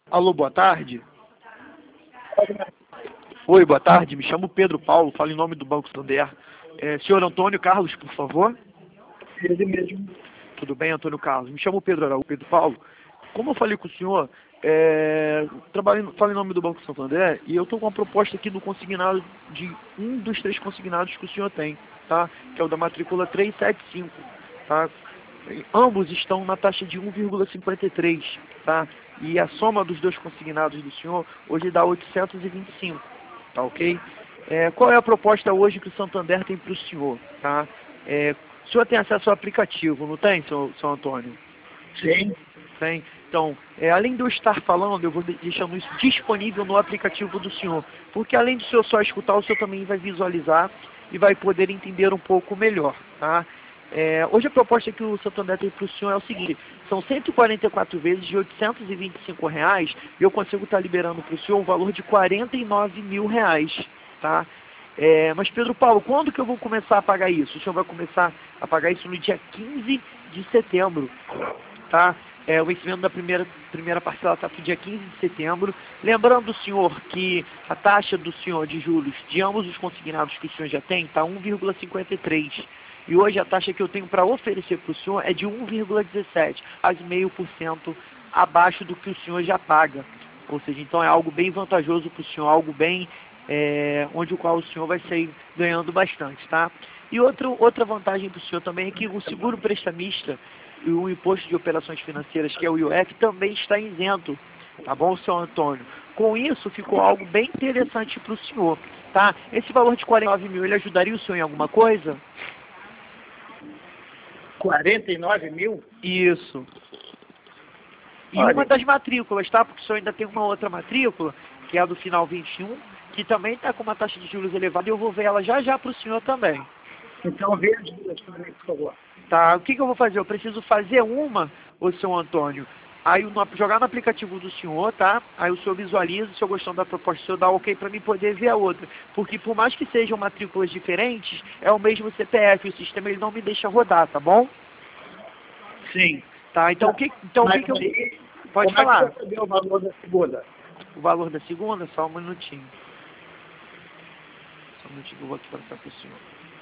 Alô, boa tarde. Oi, boa tarde. Me chamo Pedro Paulo, falo em nome do Banco Santander. Senhor Antônio Carlos, por favor. Ele mesmo. Tudo bem, Antônio Carlos? Me chamo Pedro Araújo, Pedro Paulo. Como eu falei com o senhor, falo em nome do Banco Santander e eu estou com uma proposta aqui do consignado, de um dos 3 consignados que o senhor tem, tá? Que é o da matrícula 375, tá? Ambos estão na taxa de 1,53, tá? E a soma dos 2 consignados do senhor hoje dá 825, tá ok? Qual é a proposta hoje que o Santander tem para o senhor, tá? O senhor tem acesso ao aplicativo, não tem, seu Antônio? Sim. Tem. Então, além de eu estar falando, eu vou deixando isso disponível no aplicativo do senhor. Porque além de o senhor só escutar, o senhor também vai visualizar e vai poder entender um pouco melhor, tá? Hoje a proposta que o Santander tem para o senhor é o seguinte: são 144 vezes de R$825 e eu consigo estar liberando para o senhor um valor de R$49 mil, tá? Mas Pedro Paulo, quando que eu vou começar a pagar isso? O senhor vai começar a pagar isso no dia 15 de setembro, tá? O vencimento da primeira parcela está para o dia 15 de setembro. Lembrando, senhor, que a taxa do senhor de juros de ambos os consignados que o senhor já tem está 1,53. E hoje a taxa que eu tenho para oferecer para o senhor é de 1,17, quase 0,5% abaixo do que o senhor já paga. Ou seja, então é algo bem vantajoso para o senhor, algo bem onde o qual o senhor vai sair ganhando bastante, tá? E outra vantagem para o senhor também é que o seguro prestamista e o imposto de operações financeiras, que é o IOF, também está isento, tá bom, senhor Antônio? Com isso, ficou algo bem interessante para o senhor, tá? Esse valor de 49 mil, ele ajudaria o senhor em alguma coisa? 49 mil? Isso. E Olha, uma das matrículas, tá? Porque o senhor ainda tem uma outra matrícula, que é a do final 21, que também está com uma taxa de juros elevada, e eu vou ver ela já já para o senhor também. então veja as duas para mim, por favor. Tá, o que eu vou fazer? Eu preciso fazer uma, ô seu Antônio, aí jogar no aplicativo do senhor, tá? Aí o senhor visualiza, se o senhor gostando da proposta, o senhor dá ok para mim poder ver a outra. Porque por mais que sejam matrículas diferentes, é o mesmo CPF, o sistema ele não me deixa rodar, tá bom? Sim. Tá, então o que eu... Pode falar. Como é que você deu o valor da segunda? O valor da segunda? Só um minutinho. Só um minutinho que eu vou aqui passar para o senhor.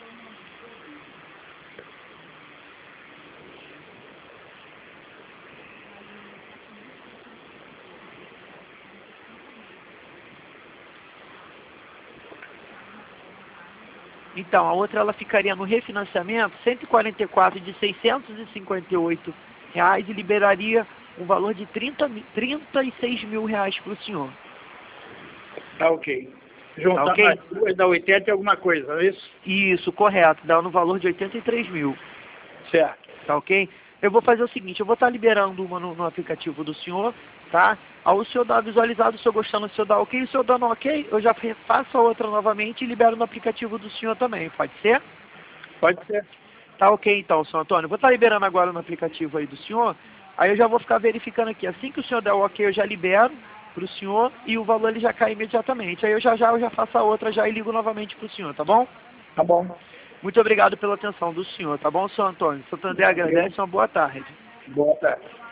Então, a outra ela ficaria no refinanciamento 144 de R$658 e liberaria um valor de 36 mil reais para o senhor. Tá ok. Juntar Tá ok? mais duas dá 80 e alguma coisa, não é isso? Isso, correto. Dá no valor de 83 mil. Certo. Tá ok? Eu vou fazer o seguinte, eu vou estar liberando uma no aplicativo do senhor, tá? Ao o senhor dar visualizado, o senhor gostando, o senhor dá ok, o senhor dando ok, eu já faço a outra novamente e libero no aplicativo do senhor também, pode ser? Pode ser. Tá ok então, senhor Antônio. Vou estar liberando agora no aplicativo aí do senhor, aí eu já vou ficar verificando aqui. Assim que o senhor der o ok, eu já libero para o senhor e o valor ele já cai imediatamente. Aí eu já faço a outra já e ligo novamente para o senhor, tá bom? Tá bom. Muito obrigado pela atenção do senhor, tá bom, senhor Antônio? O Santander agradece, uma boa tarde. Boa tarde.